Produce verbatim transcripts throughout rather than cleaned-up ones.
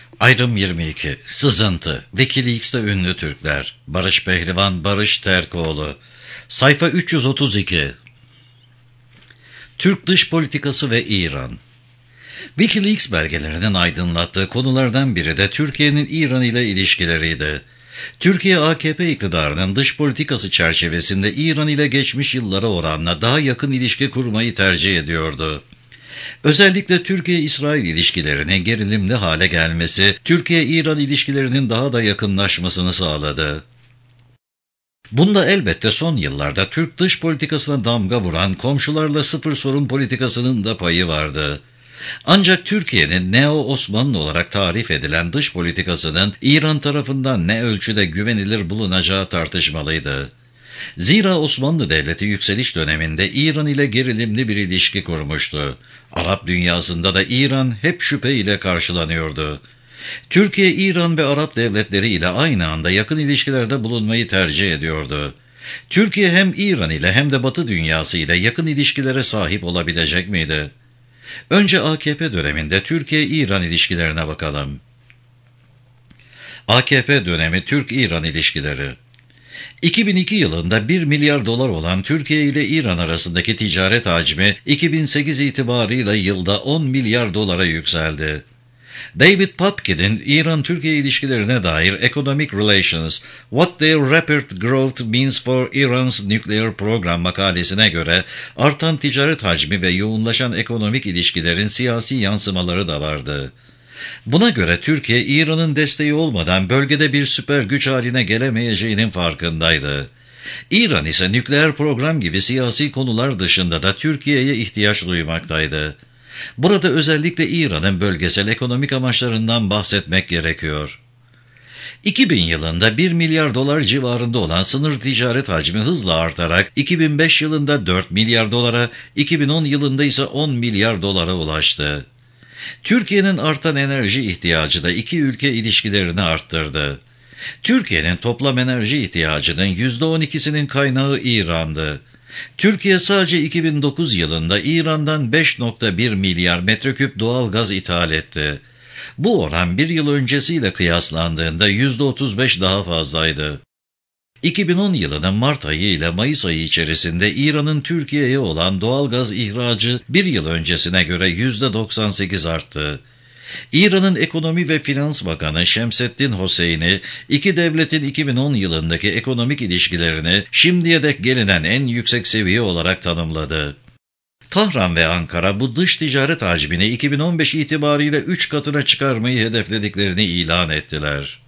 Ayrım yirmi iki. Sızıntı. Wikileaks'te ünlü Türkler. Barış Pehlivan, Barış Terkoğlu. Sayfa üç yüz otuz iki. Türk dış politikası ve İran. Wikileaks belgelerinin aydınlattığı konulardan biri de Türkiye'nin İran ile ilişkileriydi. Türkiye A K P iktidarının dış politikası çerçevesinde İran ile geçmiş yıllara oranla daha yakın ilişki kurmayı tercih ediyordu. Özellikle Türkiye-İsrail ilişkilerinin gerilimli hale gelmesi, Türkiye-İran ilişkilerinin daha da yakınlaşmasını sağladı. Bunda elbette son yıllarda Türk dış politikasına damga vuran komşularla sıfır sorun politikasının da payı vardı. Ancak Türkiye'nin Neo-Osmanlı olarak tarif edilen dış politikasının İran tarafından ne ölçüde güvenilir bulunacağı tartışmalıydı. Zira Osmanlı Devleti yükseliş döneminde İran ile gerilimli bir ilişki kurmuştu. Arap dünyasında da İran hep şüphe ile karşılanıyordu. Türkiye, İran ve Arap devletleri ile aynı anda yakın ilişkilerde bulunmayı tercih ediyordu. Türkiye hem İran ile hem de Batı dünyası ile yakın ilişkilere sahip olabilecek miydi? Önce A K P döneminde Türkiye-İran ilişkilerine bakalım. A K P dönemi Türk-İran ilişkileri. iki bin iki yılında bir milyar dolar olan Türkiye ile İran arasındaki ticaret hacmi iki bin sekiz itibarıyla yılda on milyar dolara yükseldi. David Popkin'in İran-Türkiye ilişkilerine dair Economic Relations, What Their Rapid Growth Means for Iran's Nuclear Program makalesine göre artan ticaret hacmi ve yoğunlaşan ekonomik ilişkilerin siyasi yansımaları da vardı. Buna göre Türkiye, İran'ın desteği olmadan bölgede bir süper güç haline gelemeyeceğinin farkındaydı. İran ise nükleer program gibi siyasi konular dışında da Türkiye'ye ihtiyaç duymaktaydı. Burada özellikle İran'ın bölgesel ekonomik amaçlarından bahsetmek gerekiyor. iki bin yılında bir milyar dolar civarında olan sınır ticaret hacmi hızla artarak iki bin beş yılında dört milyar dolara, iki bin on yılında ise on milyar dolara ulaştı. Türkiye'nin artan enerji ihtiyacı da iki ülke ilişkilerini arttırdı. Türkiye'nin toplam enerji ihtiyacının yüzde on ikisinin kaynağı İran'dı. Türkiye sadece iki bin dokuz yılında İran'dan beş nokta bir milyar metreküp doğal gaz ithal etti. Bu oran bir yıl öncesiyle kıyaslandığında yüzde otuz beş daha fazlaydı. iki bin on yılının Mart ayı ile Mayıs ayı içerisinde İran'ın Türkiye'ye olan doğal gaz ihracı bir yıl öncesine göre yüzde doksan sekiz arttı. İran'ın Ekonomi ve Finans Bakanı Şemseddin Hoseyni, iki devletin iki bin on yılındaki ekonomik ilişkilerini şimdiye dek gelinen en yüksek seviye olarak tanımladı. Tahran ve Ankara bu dış ticaret hacmini iki bin on beş itibariyle üç katına çıkarmayı hedeflediklerini ilan ettiler.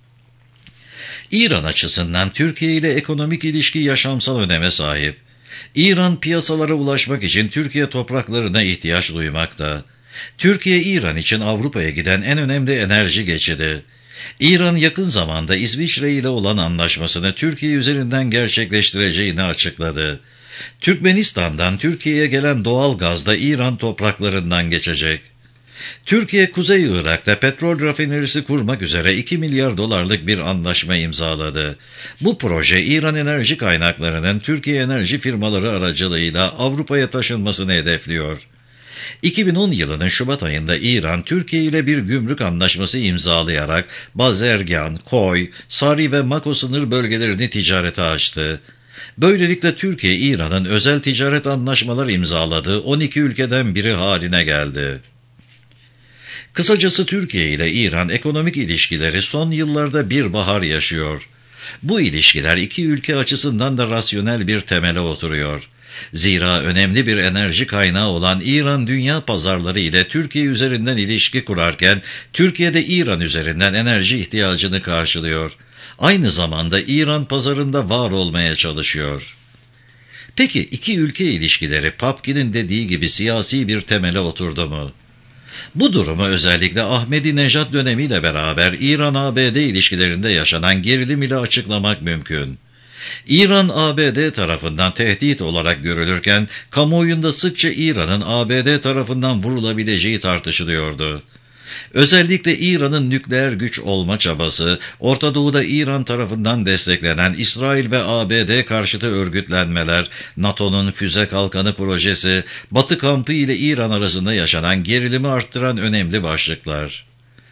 İran açısından Türkiye ile ekonomik ilişki yaşamsal öneme sahip. İran piyasalara ulaşmak için Türkiye topraklarına ihtiyaç duymakta. Türkiye, İran için Avrupa'ya giden en önemli enerji geçidi. İran yakın zamanda İsviçre ile olan anlaşmasını Türkiye üzerinden gerçekleştireceğini açıkladı. Türkmenistan'dan Türkiye'ye gelen doğal gaz da İran topraklarından geçecek. Türkiye, Kuzey Irak'ta petrol rafinerisi kurmak üzere iki milyar dolarlık bir anlaşma imzaladı. Bu proje, İran enerji kaynaklarının Türkiye enerji firmaları aracılığıyla Avrupa'ya taşınmasını hedefliyor. iki bin on yılının Şubat ayında İran, Türkiye ile bir gümrük anlaşması imzalayarak Bazergan, Koy, Sari ve Mako sınır bölgelerini ticarete açtı. Böylelikle Türkiye, İran'ın özel ticaret anlaşmaları imzaladığı on iki ülkeden biri haline geldi. Kısacası Türkiye ile İran ekonomik ilişkileri son yıllarda bir bahar yaşıyor. Bu ilişkiler iki ülke açısından da rasyonel bir temele oturuyor. Zira önemli bir enerji kaynağı olan İran dünya pazarları ile Türkiye üzerinden ilişki kurarken Türkiye de İran üzerinden enerji ihtiyacını karşılıyor. Aynı zamanda İran pazarında var olmaya çalışıyor. Peki iki ülke ilişkileri Popkin'in dediği gibi siyasi bir temele oturdu mu? Bu durumu özellikle Ahmadinejad dönemiyle beraber İran-A B D ilişkilerinde yaşanan gerilim ile açıklamak mümkün. İran, A B D tarafından tehdit olarak görülürken, kamuoyunda sıkça İran'ın A B D tarafından vurulabileceği tartışılıyordu. Özellikle İran'ın nükleer güç olma çabası, Orta Doğu'da İran tarafından desteklenen İsrail ve A B D karşıtı örgütlenmeler, NATO'nun füze kalkanı projesi, Batı kampı ile İran arasında yaşanan gerilimi arttıran önemli başlıklar.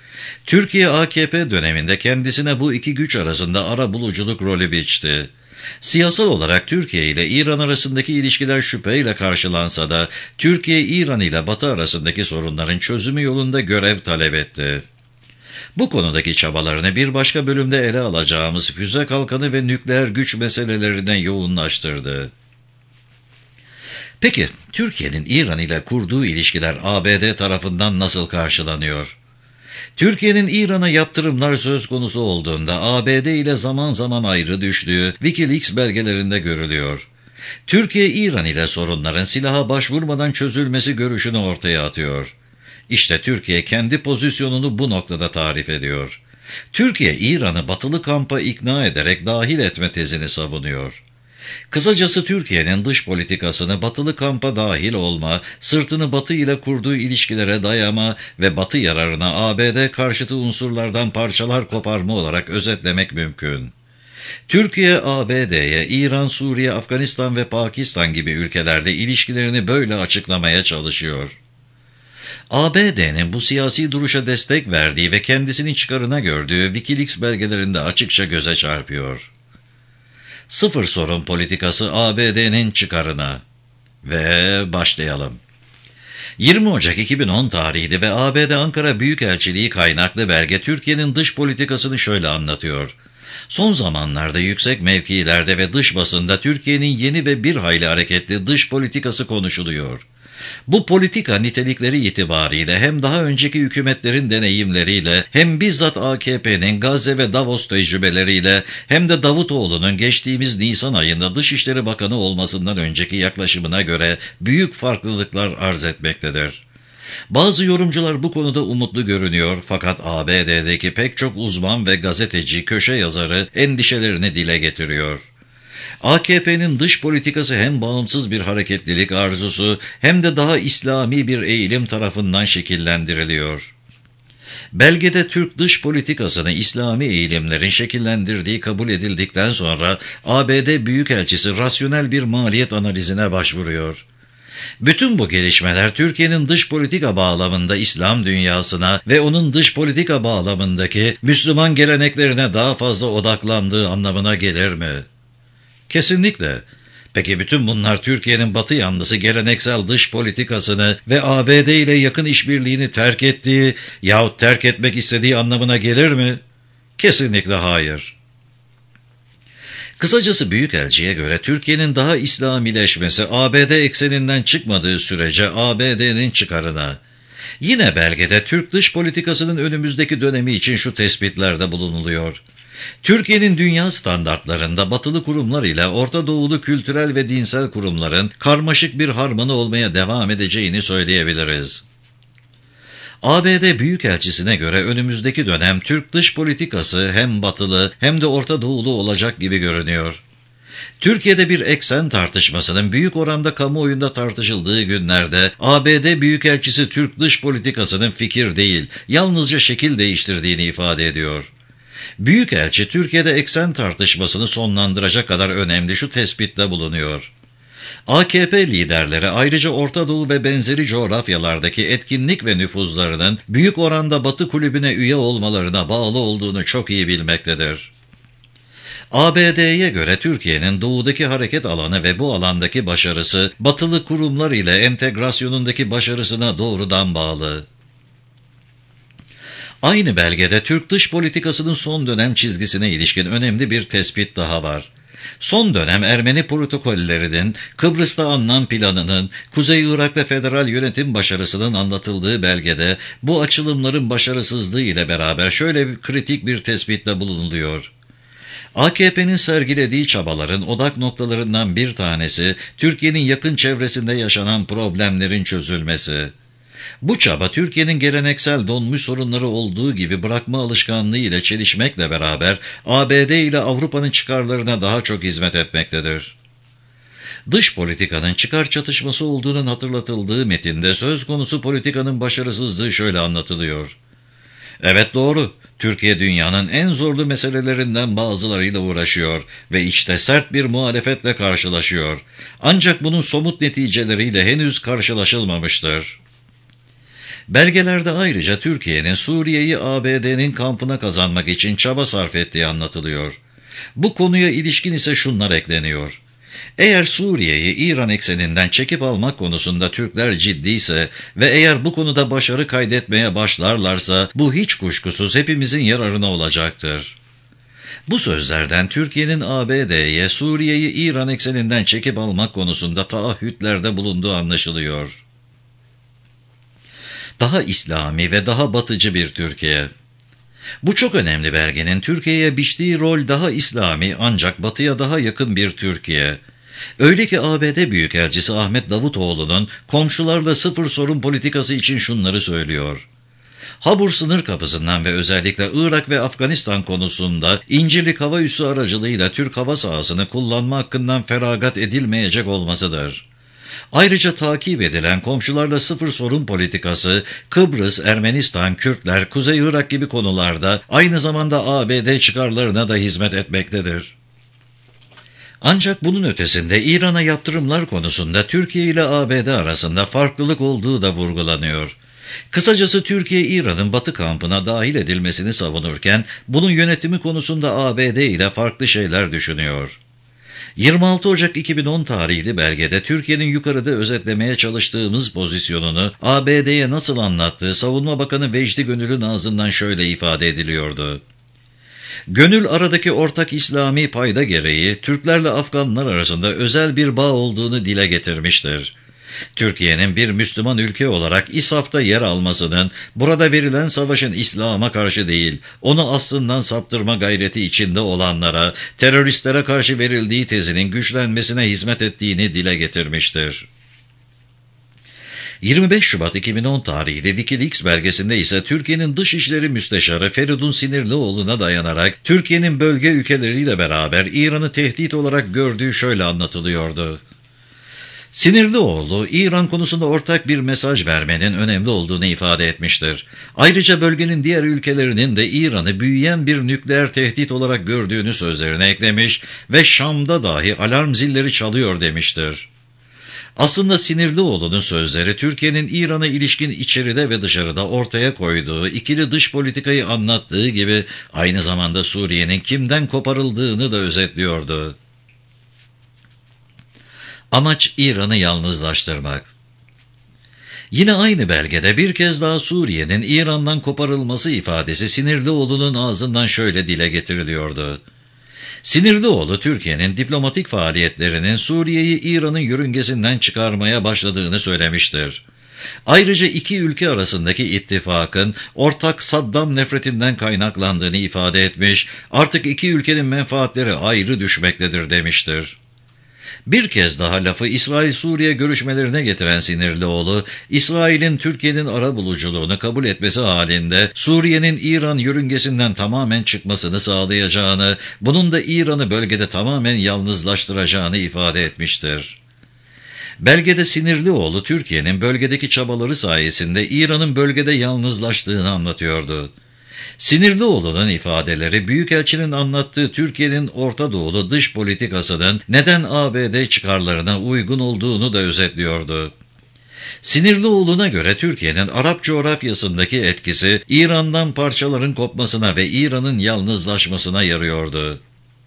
Türkiye A K P döneminde kendisine bu iki güç arasında arabuluculuk rolü biçti. Siyasal olarak Türkiye ile İran arasındaki ilişkiler şüpheyle karşılansa da Türkiye, İran ile Batı arasındaki sorunların çözümü yolunda görev talep etti. Bu konudaki çabalarını bir başka bölümde ele alacağımız füze kalkanı ve nükleer güç meselelerine yoğunlaştırdı. Peki, Türkiye'nin İran ile kurduğu ilişkiler A B D tarafından nasıl karşılanıyor? Türkiye'nin İran'a yaptırımlar söz konusu olduğunda A B D ile zaman zaman ayrı düştüğü Wikileaks belgelerinde görülüyor. Türkiye, İran ile sorunların silaha başvurmadan çözülmesi görüşünü ortaya atıyor. İşte Türkiye kendi pozisyonunu bu noktada tarif ediyor. Türkiye, İran'ı batılı kampa ikna ederek dahil etme tezini savunuyor. Kısacası Türkiye'nin dış politikasını batılı kampa dahil olma, sırtını Batı ile kurduğu ilişkilere dayama ve Batı yararına A B D karşıtı unsurlardan parçalar koparma olarak özetlemek mümkün. Türkiye, A B D'ye İran, Suriye, Afganistan ve Pakistan gibi ülkelerde ilişkilerini böyle açıklamaya çalışıyor. A B D'nin bu siyasi duruşa destek verdiği ve kendisinin çıkarına gördüğü Wikileaks belgelerinde açıkça göze çarpıyor. Sıfır sorun politikası A B D'nin çıkarına. Ve başlayalım. yirmi Ocak iki bin on tarihli ve A B D Ankara Büyükelçiliği kaynaklı belge Türkiye'nin dış politikasını şöyle anlatıyor. Son zamanlarda yüksek mevkilerde ve dış basında Türkiye'nin yeni ve bir hayli hareketli dış politikası konuşuluyor. Bu politika nitelikleri itibariyle hem daha önceki hükümetlerin deneyimleriyle hem bizzat A K P'nin Gazze ve Davos tecrübeleriyle hem de Davutoğlu'nun geçtiğimiz Nisan ayında Dışişleri Bakanı olmasından önceki yaklaşımına göre büyük farklılıklar arz etmektedir. Bazı yorumcular bu konuda umutlu görünüyor fakat A B D'deki pek çok uzman ve gazeteci, köşe yazarı endişelerini dile getiriyor. A K P'nin dış politikası hem bağımsız bir hareketlilik arzusu hem de daha İslami bir eğilim tarafından şekillendiriliyor. Belgede Türk dış politikasını İslami eğilimlerin şekillendirdiği kabul edildikten sonra A B D Büyükelçisi rasyonel bir maliyet analizine başvuruyor. Bütün bu gelişmeler Türkiye'nin dış politika bağlamında İslam dünyasına ve onun dış politika bağlamındaki Müslüman geleneklerine daha fazla odaklandığı anlamına gelir mi? Kesinlikle. Peki bütün bunlar Türkiye'nin Batı yanlısı geleneksel dış politikasını ve A B D ile yakın işbirliğini terk ettiği yahut terk etmek istediği anlamına gelir mi? Kesinlikle hayır. Kısacası Büyükelçiye göre Türkiye'nin daha İslamileşmesi A B D ekseninden çıkmadığı sürece A B D'nin çıkarına. Yine belgede Türk dış politikasının önümüzdeki dönemi için şu tespitlerde bulunuluyor. Türkiye'nin dünya standartlarında batılı kurumlar ile Orta Doğulu kültürel ve dinsel kurumların karmaşık bir harmanı olmaya devam edeceğini söyleyebiliriz. A B D Büyükelçisi'ne göre önümüzdeki dönem Türk dış politikası hem batılı hem de Orta Doğulu olacak gibi görünüyor. Türkiye'de bir eksen tartışmasının büyük oranda kamuoyunda tartışıldığı günlerde A B D Büyükelçisi Türk dış politikasının fikir değil, yalnızca şekil değiştirdiğini ifade ediyor. Büyükelçi Türkiye'de eksen tartışmasını sonlandıracak kadar önemli şu tespitte bulunuyor. A K P liderleri ayrıca Orta Doğu ve benzeri coğrafyalardaki etkinlik ve nüfuzlarının büyük oranda Batı kulübüne üye olmalarına bağlı olduğunu çok iyi bilmektedir. A B D'ye göre Türkiye'nin doğudaki hareket alanı ve bu alandaki başarısı batılı kurumlar ile entegrasyonundaki başarısına doğrudan bağlı. Aynı belgede Türk dış politikasının son dönem çizgisine ilişkin önemli bir tespit daha var. Son dönem Ermeni protokollerinin, Kıbrıs'ta anlam planının, Kuzey Irak'ta federal yönetim başarısının anlatıldığı belgede bu açılımların başarısızlığı ile beraber şöyle bir kritik bir tespitte bulunuluyor. A K P'nin sergilediği çabaların odak noktalarından bir tanesi Türkiye'nin yakın çevresinde yaşanan problemlerin çözülmesi. Bu çaba Türkiye'nin geleneksel donmuş sorunları olduğu gibi bırakma alışkanlığı ile çelişmekle beraber A B D ile Avrupa'nın çıkarlarına daha çok hizmet etmektedir. Dış politikanın çıkar çatışması olduğunun hatırlatıldığı metinde söz konusu politikanın başarısızlığı şöyle anlatılıyor. Evet doğru, Türkiye dünyanın en zorlu meselelerinden bazılarıyla uğraşıyor ve içte sert bir muhalefetle karşılaşıyor. Ancak bunun somut neticeleriyle henüz karşılaşılmamıştır. Belgelerde ayrıca Türkiye'nin Suriye'yi A B D'nin kampına kazanmak için çaba sarf ettiği anlatılıyor. Bu konuya ilişkin ise şunlar ekleniyor. Eğer Suriye'yi İran ekseninden çekip almak konusunda Türkler ciddiyse ve eğer bu konuda başarı kaydetmeye başlarlarsa bu hiç kuşkusuz hepimizin yararına olacaktır. Bu sözlerden Türkiye'nin A B D'ye Suriye'yi İran ekseninden çekip almak konusunda taahhütlerde bulunduğu anlaşılıyor. Daha İslami ve daha batıcı bir Türkiye. Bu çok önemli belgenin Türkiye'ye biçtiği rol daha İslami ancak batıya daha yakın bir Türkiye. Öyle ki A B D Büyükelçisi Ahmet Davutoğlu'nun komşularla sıfır sorun politikası için şunları söylüyor. Habur sınır kapısından ve özellikle Irak ve Afganistan konusunda İncirlik hava üssü aracılığıyla Türk hava sahasını kullanma hakkından feragat edilmeyecek olmasıdır. Ayrıca takip edilen komşularla sıfır sorun politikası, Kıbrıs, Ermenistan, Kürtler, Kuzey Irak gibi konularda aynı zamanda A B D çıkarlarına da hizmet etmektedir. Ancak bunun ötesinde İran'a yaptırımlar konusunda Türkiye ile A B D arasında farklılık olduğu da vurgulanıyor. Kısacası Türkiye, İran'ın Batı kampına dahil edilmesini savunurken bunun yönetimi konusunda A B D ile farklı şeyler düşünüyor. yirmi altı Ocak iki bin on tarihli belgede Türkiye'nin yukarıda özetlemeye çalıştığımız pozisyonunu A B D'ye nasıl anlattığı Savunma Bakanı Vecdi Gönül'ün ağzından şöyle ifade ediliyordu. Gönül aradaki ortak İslami payda gereği Türklerle Afganlar arasında özel bir bağ olduğunu dile getirmiştir. Türkiye'nin bir Müslüman ülke olarak İSAF'ta yer almasının, burada verilen savaşın İslam'a karşı değil, onu aslından saptırma gayreti içinde olanlara, teröristlere karşı verildiği tezinin güçlenmesine hizmet ettiğini dile getirmiştir. yirmi beş Şubat iki bin on tarihli Wikileaks belgesinde ise Türkiye'nin Dışişleri Müsteşarı Feridun Sinirlioğlu'na dayanarak Türkiye'nin bölge ülkeleriyle beraber İran'ı tehdit olarak gördüğü şöyle anlatılıyordu. Sinirlioğlu, İran konusunda ortak bir mesaj vermenin önemli olduğunu ifade etmiştir. Ayrıca bölgenin diğer ülkelerinin de İran'ı büyüyen bir nükleer tehdit olarak gördüğünü sözlerine eklemiş ve Şam'da dahi alarm zilleri çalıyor demiştir. Aslında Sinirlioğlu'nun sözleri Türkiye'nin İran'a ilişkin içeride ve dışarıda ortaya koyduğu ikili dış politikayı anlattığı gibi aynı zamanda Suriye'nin kimden koparıldığını da özetliyordu. Amaç İran'ı yalnızlaştırmak. Yine aynı belgede bir kez daha Suriye'nin İran'dan koparılması ifadesi Sinirlioğlu'nun ağzından şöyle dile getiriliyordu. Sinirlioğlu, Türkiye'nin diplomatik faaliyetlerinin Suriye'yi İran'ın yörüngesinden çıkarmaya başladığını söylemiştir. Ayrıca iki ülke arasındaki ittifakın ortak Saddam nefretinden kaynaklandığını ifade etmiş, artık iki ülkenin menfaatleri ayrı düşmektedir demiştir. Bir kez daha lafı İsrail-Suriye görüşmelerine getiren Sinirlioğlu, İsrail'in Türkiye'nin arabuluculuğunu kabul etmesi halinde Suriye'nin İran yörüngesinden tamamen çıkmasını sağlayacağını, bunun da İran'ı bölgede tamamen yalnızlaştıracağını ifade etmiştir. Belgede Sinirlioğlu, Türkiye'nin bölgedeki çabaları sayesinde İran'ın bölgede yalnızlaştığını anlatıyordu. Sinirlioğlu'nun ifadeleri, Büyükelçinin anlattığı Türkiye'nin Orta Doğulu dış politikasının neden A B D çıkarlarına uygun olduğunu da özetliyordu. Sinirlioğlu'na göre Türkiye'nin Arap coğrafyasındaki etkisi İran'dan parçaların kopmasına ve İran'ın yalnızlaşmasına yarıyordu.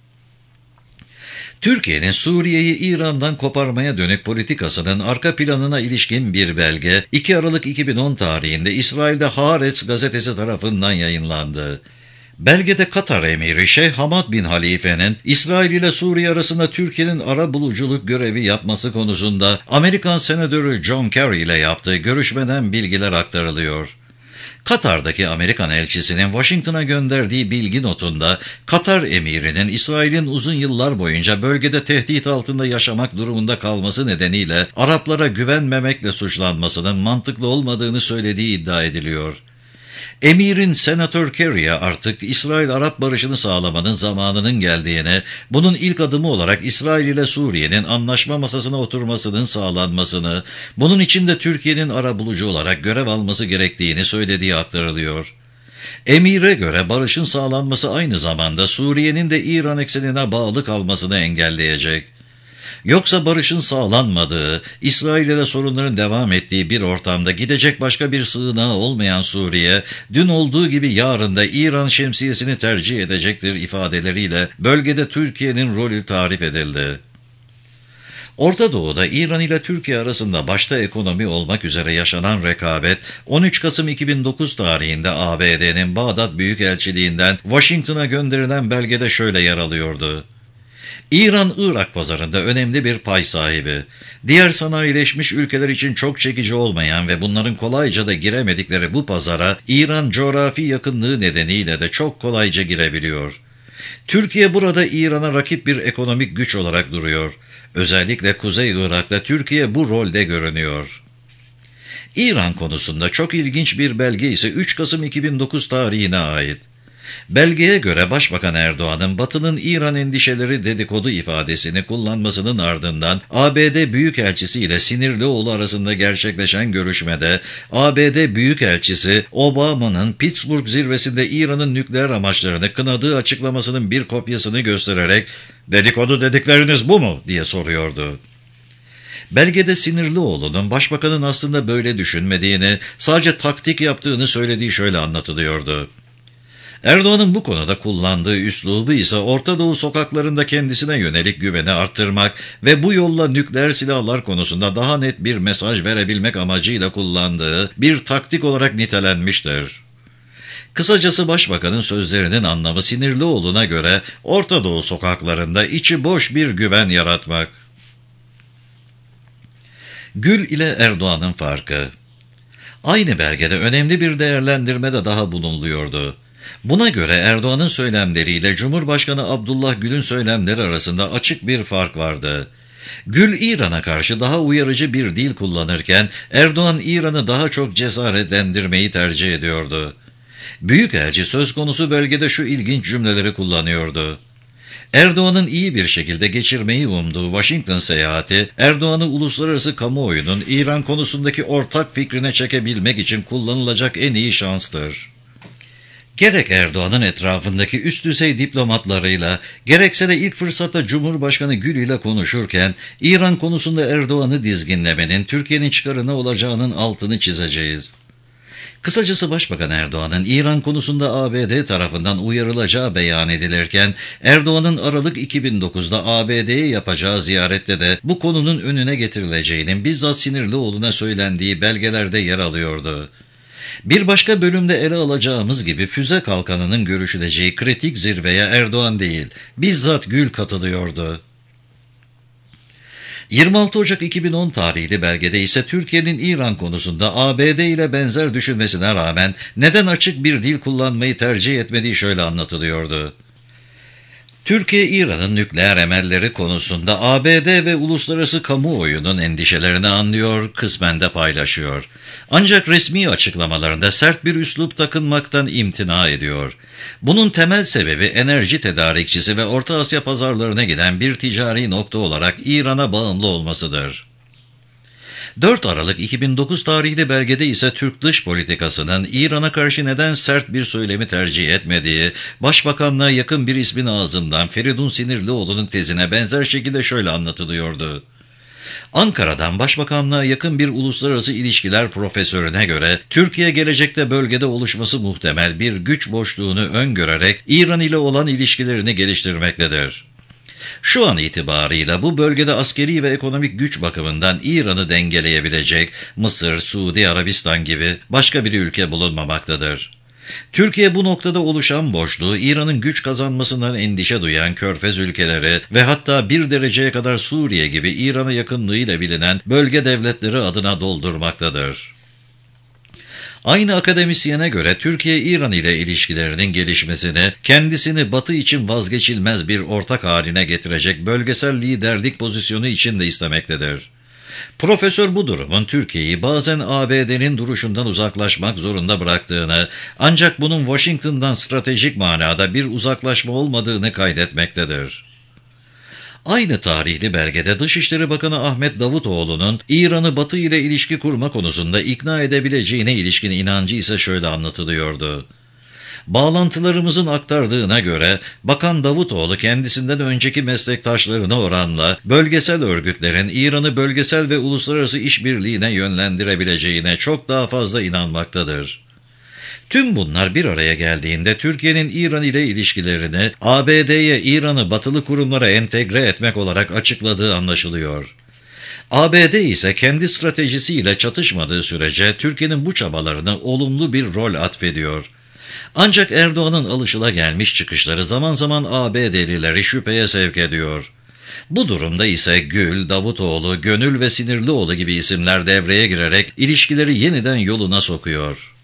Türkiye'nin Suriye'yi İran'dan koparmaya dönük politikasının arka planına ilişkin bir belge iki Aralık iki bin on tarihinde İsrail'de Haaretz gazetesi tarafından yayınlandı. Belgede Katar emiri Şeyh Hamad bin Halife'nin İsrail ile Suriye arasında Türkiye'nin arabuluculuk görevi yapması konusunda Amerikan senatörü John Kerry ile yaptığı görüşmeden bilgiler aktarılıyor. Katar'daki Amerikan elçisinin Washington'a gönderdiği bilgi notunda Katar emirinin İsrail'in uzun yıllar boyunca bölgede tehdit altında yaşamak durumunda kalması nedeniyle Araplara güvenmemekle suçlanmasının mantıklı olmadığını söylediği iddia ediliyor. Emirin Senatör Kerry'e artık İsrail-Arap barışını sağlamanın zamanının geldiğini, bunun ilk adımı olarak İsrail ile Suriye'nin anlaşma masasına oturmasının sağlanmasını, bunun için de Türkiye'nin arabulucu olarak görev alması gerektiğini söylediği aktarılıyor. Emire göre barışın sağlanması aynı zamanda Suriye'nin de İran eksenine bağlı kalmasını engelleyecek. Yoksa barışın sağlanmadığı, İsrail ile sorunların devam ettiği bir ortamda gidecek başka bir sığınağı olmayan Suriye, dün olduğu gibi yarın da İran şemsiyesini tercih edecektir ifadeleriyle bölgede Türkiye'nin rolü tarif edildi. Orta Doğu'da İran ile Türkiye arasında başta ekonomi olmak üzere yaşanan rekabet, on üç Kasım iki bin dokuz tarihinde A B D'nin Bağdat Büyükelçiliğinden Washington'a gönderilen belgede şöyle yer alıyordu. İran, Irak pazarında önemli bir pay sahibi. Diğer sanayileşmiş ülkeler için çok çekici olmayan ve bunların kolayca da giremedikleri bu pazara İran coğrafi yakınlığı nedeniyle de çok kolayca girebiliyor. Türkiye burada İran'a rakip bir ekonomik güç olarak duruyor. Özellikle Kuzey Irak'ta Türkiye bu rolde görünüyor. İran konusunda çok ilginç bir belge ise üç Kasım iki bin dokuz tarihine ait. Belgeye göre Başbakan Erdoğan'ın Batı'nın İran endişeleri dedikodu ifadesini kullanmasının ardından A B D Büyükelçisi ile Sinirlioğlu arasında gerçekleşen görüşmede A B D Büyükelçisi Obama'nın Pittsburgh zirvesinde İran'ın nükleer amaçlarını kınadığı açıklamasının bir kopyasını göstererek "Dedikodu dedikleriniz bu mu?" diye soruyordu. Belgede Sinirlioğlu'nun Başbakanın aslında böyle düşünmediğini, sadece taktik yaptığını söylediği şöyle anlatılıyordu. Erdoğan'ın bu konuda kullandığı üslubu ise Orta Doğu sokaklarında kendisine yönelik güveni arttırmak ve bu yolla nükleer silahlar konusunda daha net bir mesaj verebilmek amacıyla kullandığı bir taktik olarak nitelenmiştir. Kısacası Başbakanın sözlerinin anlamı Sinirlioğlu'na göre Orta Doğu sokaklarında içi boş bir güven yaratmak. Gül ile Erdoğan'ın farkı. Aynı belgede önemli bir değerlendirme de daha bulunuluyordu. Buna göre Erdoğan'ın söylemleriyle Cumhurbaşkanı Abdullah Gül'ün söylemleri arasında açık bir fark vardı. Gül İran'a karşı daha uyarıcı bir dil kullanırken Erdoğan İran'ı daha çok cesaretlendirmeyi tercih ediyordu. Büyükelçi söz konusu bölgede şu ilginç cümleleri kullanıyordu. Erdoğan'ın iyi bir şekilde geçirmeyi umduğu Washington seyahati, Erdoğan'ı uluslararası kamuoyunun İran konusundaki ortak fikrine çekebilmek için kullanılacak en iyi şanstır. Gerek Erdoğan'ın etrafındaki üst düzey diplomatlarıyla, gerekse de ilk fırsatta Cumhurbaşkanı Gül ile konuşurken, İran konusunda Erdoğan'ı dizginlemenin Türkiye'nin çıkarına olacağının altını çizeceğiz. Kısacası Başbakan Erdoğan'ın İran konusunda A B D tarafından uyarılacağı beyan edilirken, Erdoğan'ın Aralık iki bin dokuzda A B D'ye yapacağı ziyarette de bu konunun önüne getirileceğinin bizzat Sinirlioğlu'na söylendiği belgelerde yer alıyordu. Bir başka bölümde ele alacağımız gibi füze kalkanının görüşüleceği kritik zirveye Erdoğan değil, bizzat Gül katılıyordu. yirmi altı Ocak iki bin on tarihli belgede ise Türkiye'nin İran konusunda A B D ile benzer düşünmesine rağmen neden açık bir dil kullanmayı tercih etmediği şöyle anlatılıyordu. Türkiye, İran'ın nükleer emelleri konusunda A B D ve uluslararası kamuoyunun endişelerini anlıyor, kısmen de paylaşıyor. Ancak resmi açıklamalarında sert bir üslup takınmaktan imtina ediyor. Bunun temel sebebi enerji tedarikçisi ve Orta Asya pazarlarına giden bir ticari nokta olarak İran'a bağımlı olmasıdır. dört Aralık iki bin dokuz tarihli belgede ise Türk dış politikasının İran'a karşı neden sert bir söylemi tercih etmediği, Başbakanlığa yakın bir ismin ağzından Feridun Sinirlioğlu'nun tezine benzer şekilde şöyle anlatılıyordu. Ankara'dan Başbakanlığa yakın bir uluslararası ilişkiler profesörüne göre, Türkiye gelecekte bölgede oluşması muhtemel bir güç boşluğunu öngörerek İran ile olan ilişkilerini geliştirmektedir. Şu an itibarıyla bu bölgede askeri ve ekonomik güç bakımından İran'ı dengeleyebilecek Mısır, Suudi Arabistan gibi başka bir ülke bulunmamaktadır. Türkiye bu noktada oluşan boşluğu İran'ın güç kazanmasından endişe duyan Körfez ülkeleri ve hatta bir dereceye kadar Suriye gibi İran'a yakınlığıyla bilinen bölge devletleri adına doldurmaktadır. Aynı akademisyene göre Türkiye-İran ile ilişkilerinin gelişmesini, kendisini Batı için vazgeçilmez bir ortak haline getirecek bölgesel liderlik pozisyonu için de istemektedir. Profesör bu durumun Türkiye'yi bazen A B D'nin duruşundan uzaklaşmak zorunda bıraktığını, ancak bunun Washington'dan stratejik manada bir uzaklaşma olmadığını kaydetmektedir. Aynı tarihli belgede Dışişleri Bakanı Ahmet Davutoğlu'nun İran'ı Batı ile ilişki kurma konusunda ikna edebileceğine ilişkin inancı ise şöyle anlatılıyordu. Bağlantılarımızın aktardığına göre Bakan Davutoğlu kendisinden önceki meslektaşlarına oranla bölgesel örgütlerin İran'ı bölgesel ve uluslararası işbirliğine yönlendirebileceğine çok daha fazla inanmaktadır. Tüm bunlar bir araya geldiğinde Türkiye'nin İran ile ilişkilerini A B D'ye İran'ı batılı kurumlara entegre etmek olarak açıkladığı anlaşılıyor. A B D ise kendi stratejisiyle çatışmadığı sürece Türkiye'nin bu çabalarına olumlu bir rol atfediyor. Ancak Erdoğan'ın alışılagelmiş çıkışları zaman zaman A B D'lileri şüpheye sevk ediyor. Bu durumda ise Gül, Davutoğlu, Gönül ve Sinirlioğlu gibi isimler devreye girerek ilişkileri yeniden yoluna sokuyor.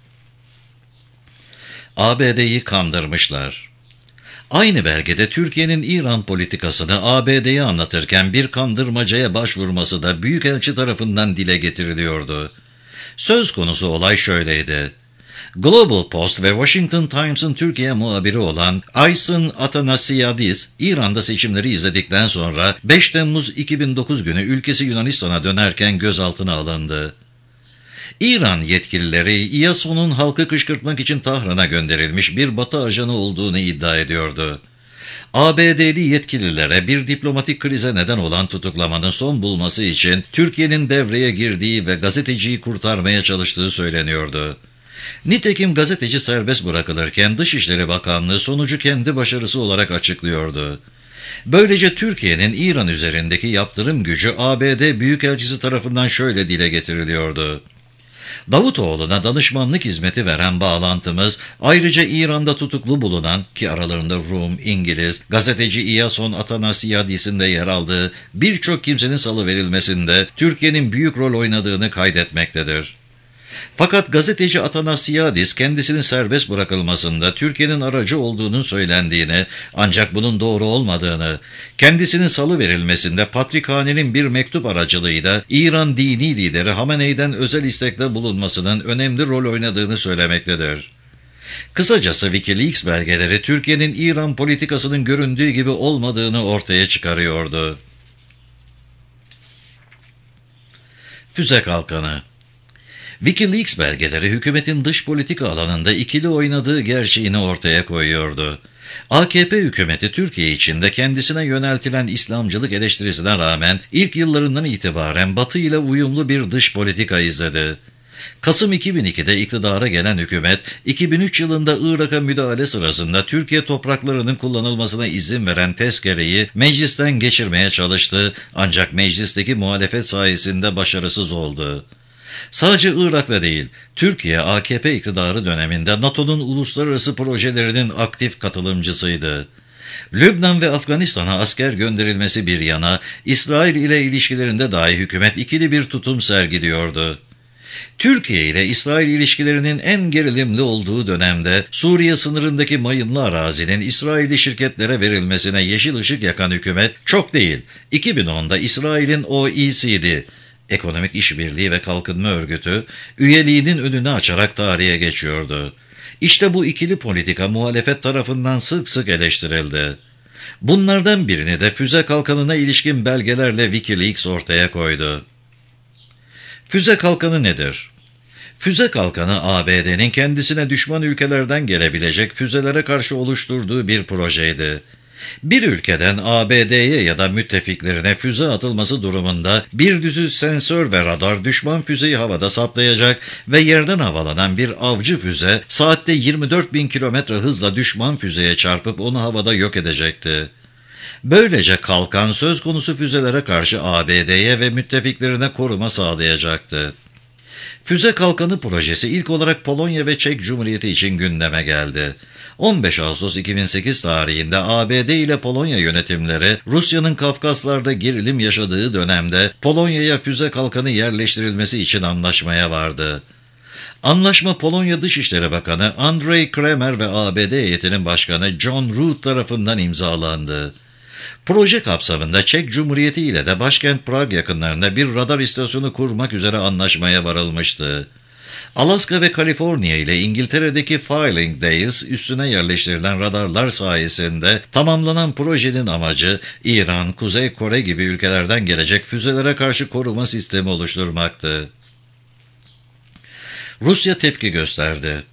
A B D'yi kandırmışlar. Aynı belgede Türkiye'nin İran politikasını A B D'ye anlatırken bir kandırmacaya başvurması da Büyükelçi tarafından dile getiriliyordu. Söz konusu olay şöyleydi. Global Post ve Washington Times'ın Türkiye muhabiri olan Aysin Atanasiyadis, İran'da seçimleri izledikten sonra beş Temmuz iki bin dokuz günü ülkesi Yunanistan'a dönerken gözaltına alındı. İran yetkilileri İASO'nun halkı kışkırtmak için Tahran'a gönderilmiş bir Batı ajanı olduğunu iddia ediyordu. A B D'li yetkililere bir diplomatik krize neden olan tutuklamanın son bulması için Türkiye'nin devreye girdiği ve gazeteciyi kurtarmaya çalıştığı söyleniyordu. Nitekim gazeteci serbest bırakılırken Dışişleri Bakanlığı sonucu kendi başarısı olarak açıklıyordu. Böylece Türkiye'nin İran üzerindeki yaptırım gücü A B D Büyükelçisi tarafından şöyle dile getiriliyordu. Davutoğlu'na danışmanlık hizmeti veren bağlantımız, ayrıca İran'da tutuklu bulunan, ki aralarında Rum, İngiliz, gazeteci İASON Atanasiyadis'in de yer aldığı birçok kimsenin salıverilmesinde Türkiye'nin büyük rol oynadığını kaydetmektedir. Fakat gazeteci Atanasiyadis kendisinin serbest bırakılmasında Türkiye'nin aracı olduğunun söylendiğini, ancak bunun doğru olmadığını, kendisinin salıverilmesinde Patrikhane'nin bir mektup aracılığıyla İran dini lideri Hamenei'den özel istekte bulunmasının önemli rol oynadığını söylemektedir. Kısacası WikiLeaks belgeleri Türkiye'nin İran politikasının göründüğü gibi olmadığını ortaya çıkarıyordu. Füze Kalkanı. WikiLeaks belgeleri hükümetin dış politika alanında ikili oynadığı gerçeğini ortaya koyuyordu. A K P hükümeti Türkiye içinde kendisine yöneltilen İslamcılık eleştirisine rağmen ilk yıllarından itibaren Batı ile uyumlu bir dış politika izledi. Kasım iki bin ikide iktidara gelen hükümet, iki bin üç yılında Irak'a müdahale sırasında Türkiye topraklarının kullanılmasına izin veren tezkereyi meclisten geçirmeye çalıştı, ancak meclisteki muhalefet sayesinde başarısız oldu. Sadece Irak'la değil, Türkiye A K P iktidarı döneminde NATO'nun uluslararası projelerinin aktif katılımcısıydı. Lübnan ve Afganistan'a asker gönderilmesi bir yana, İsrail ile ilişkilerinde dahi hükümet ikili bir tutum sergiliyordu. Türkiye ile İsrail ilişkilerinin en gerilimli olduğu dönemde Suriye sınırındaki mayınlı arazinin İsrailli şirketlere verilmesine yeşil ışık yakan hükümet çok değil, iki bin onda İsrail'in O E C D, Ekonomik İşbirliği ve Kalkınma Örgütü, üyeliğinin önünü açarak tarihe geçiyordu. İşte bu ikili politika muhalefet tarafından sık sık eleştirildi. Bunlardan birini de füze kalkanına ilişkin belgelerle WikiLeaks ortaya koydu. Füze kalkanı nedir? Füze kalkanı A B D'nin kendisine düşman ülkelerden gelebilecek füzelere karşı oluşturduğu bir projeydi. Bir ülkeden A B D'ye ya da müttefiklerine füze atılması durumunda bir düzü sensör ve radar düşman füzeyi havada saptayacak ve yerden havalanan bir avcı füze saatte yirmi dört bin kilometre hızla düşman füzeye çarpıp onu havada yok edecekti. Böylece kalkan söz konusu füzelere karşı A B D'ye ve müttefiklerine koruma sağlayacaktı. Füze kalkanı projesi ilk olarak Polonya ve Çek Cumhuriyeti için gündeme geldi. on beş Ağustos iki bin sekiz tarihinde A B D ile Polonya yönetimleri Rusya'nın Kafkaslar'da gerilim yaşadığı dönemde Polonya'ya füze kalkanı yerleştirilmesi için anlaşmaya vardı. Anlaşma Polonya Dışişleri Bakanı Andrzej Kremer ve A B D heyetinin başkanı John Root tarafından imzalandı. Proje kapsamında Çek Cumhuriyeti ile de başkent Prag yakınlarında bir radar istasyonu kurmak üzere anlaşmaya varılmıştı. Alaska ve Kaliforniya ile İngiltere'deki Filing Dales üssüne yerleştirilen radarlar sayesinde tamamlanan projenin amacı İran, Kuzey Kore gibi ülkelerden gelecek füzelere karşı koruma sistemi oluşturmaktı. Rusya tepki gösterdi.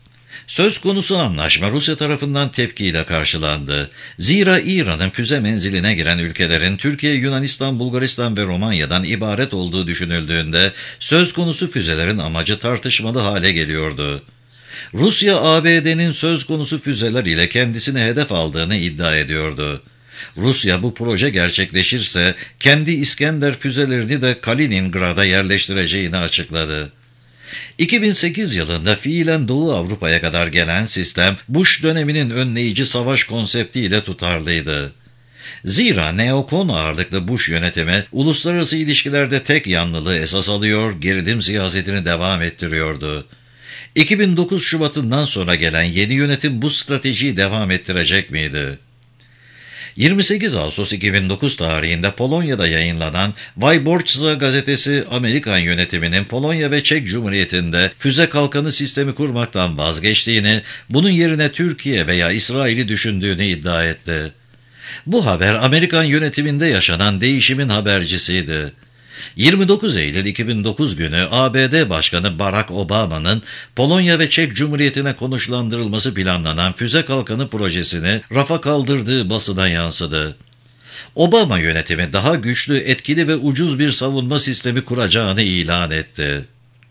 Söz konusu anlaşma Rusya tarafından tepkiyle karşılandı. Zira İran'ın füze menziline giren ülkelerin Türkiye, Yunanistan, Bulgaristan ve Romanya'dan ibaret olduğu düşünüldüğünde söz konusu füzelerin amacı tartışmalı hale geliyordu. Rusya, A B D'nin söz konusu füzeler ile kendisini hedef aldığını iddia ediyordu. Rusya bu proje gerçekleşirse kendi İskender füzelerini de Kaliningrad'a yerleştireceğini açıkladı. iki bin sekiz yılında fiilen Doğu Avrupa'ya kadar gelen sistem, Bush döneminin önleyici savaş konseptiyle tutarlıydı. Zira neokon ağırlıklı Bush yönetimi, uluslararası ilişkilerde tek yanlılığı esas alıyor, gerilim siyasetini devam ettiriyordu. iki bin dokuz Şubat'ından sonra gelen yeni yönetim bu stratejiyi devam ettirecek miydi? yirmi sekiz Ağustos iki bin dokuz tarihinde Polonya'da yayınlanan Wyborcza gazetesi, Amerikan yönetiminin Polonya ve Çek Cumhuriyeti'nde füze kalkanı sistemi kurmaktan vazgeçtiğini, bunun yerine Türkiye veya İsrail'i düşündüğünü iddia etti. Bu haber Amerikan yönetiminde yaşanan değişimin habercisiydi. yirmi dokuz Eylül iki bin dokuz günü A B D Başkanı Barack Obama'nın Polonya ve Çek Cumhuriyeti'ne konuşlandırılması planlanan füze kalkanı projesini rafa kaldırdığı basına yansıdı. Obama yönetimi daha güçlü, etkili ve ucuz bir savunma sistemi kuracağını ilan etti.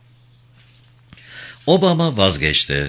Obama vazgeçti.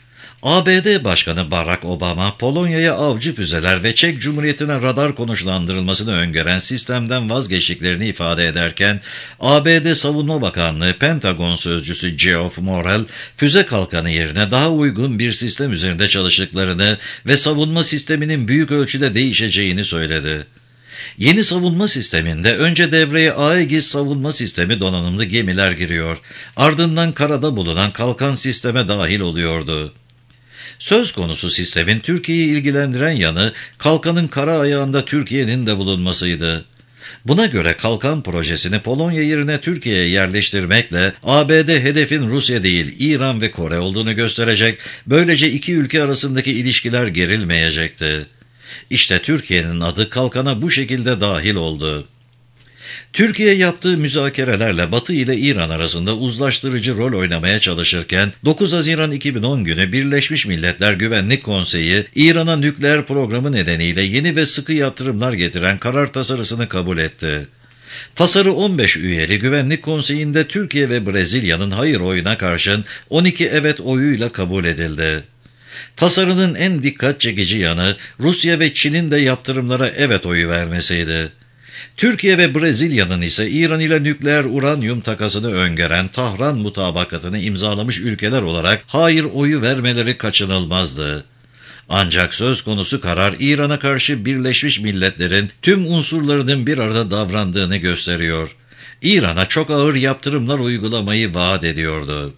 A B D Başkanı Barack Obama, Polonya'ya avcı füzeler ve Çek Cumhuriyeti'ne radar konuşlandırılmasını öngören sistemden vazgeçtiklerini ifade ederken, A B D Savunma Bakanlığı Pentagon sözcüsü Geoff Morrell, füze kalkanı yerine daha uygun bir sistem üzerinde çalıştıklarını ve savunma sisteminin büyük ölçüde değişeceğini söyledi. Yeni savunma sisteminde önce devreye Aegis savunma sistemi donanımlı gemiler giriyor, ardından karada bulunan kalkan sisteme dahil oluyordu. Söz konusu sistemin Türkiye'yi ilgilendiren yanı, kalkanın kara ayağında Türkiye'nin de bulunmasıydı. Buna göre kalkan projesini Polonya yerine Türkiye'ye yerleştirmekle A B D hedefin Rusya değil, İran ve Kore olduğunu gösterecek, böylece iki ülke arasındaki ilişkiler gerilmeyecekti. İşte Türkiye'nin adı kalkana bu şekilde dahil oldu. Türkiye yaptığı müzakerelerle Batı ile İran arasında uzlaştırıcı rol oynamaya çalışırken, dokuz Haziran iki bin on günü Birleşmiş Milletler Güvenlik Konseyi, İran'a nükleer programı nedeniyle yeni ve sıkı yaptırımlar getiren karar tasarısını kabul etti. Tasarı on beş üyeli Güvenlik Konseyi'nde Türkiye ve Brezilya'nın hayır oyuna karşın on iki evet oyuyla kabul edildi. Tasarının en dikkat çekici yanı, Rusya ve Çin'in de yaptırımlara evet oyu vermesiydi. Türkiye ve Brezilya'nın ise İran ile nükleer uranyum takasını öngören Tahran mutabakatını imzalamış ülkeler olarak hayır oyu vermeleri kaçınılmazdı. Ancak söz konusu karar İran'a karşı Birleşmiş Milletler'in tüm unsurlarının bir arada davrandığını gösteriyor. İran'a çok ağır yaptırımlar uygulamayı vaat ediyordu.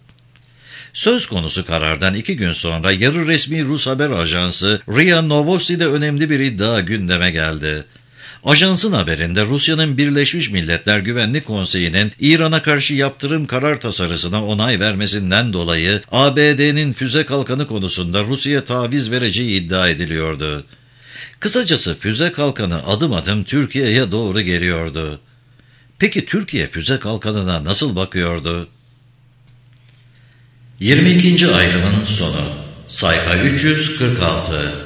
Söz konusu karardan iki gün sonra yarı resmi Rus haber ajansı R I A Novosti'de önemli bir iddia gündeme geldi. Ajansın haberinde Rusya'nın Birleşmiş Milletler Güvenlik Konseyi'nin İran'a karşı yaptırım karar tasarısına onay vermesinden dolayı A B D'nin füze kalkanı konusunda Rusya'ya taviz vereceği iddia ediliyordu. Kısacası füze kalkanı adım adım Türkiye'ye doğru geliyordu. Peki Türkiye füze kalkanına nasıl bakıyordu? yirmi ikinci ayrımın sonu. Sayfa üç yüz kırk altı.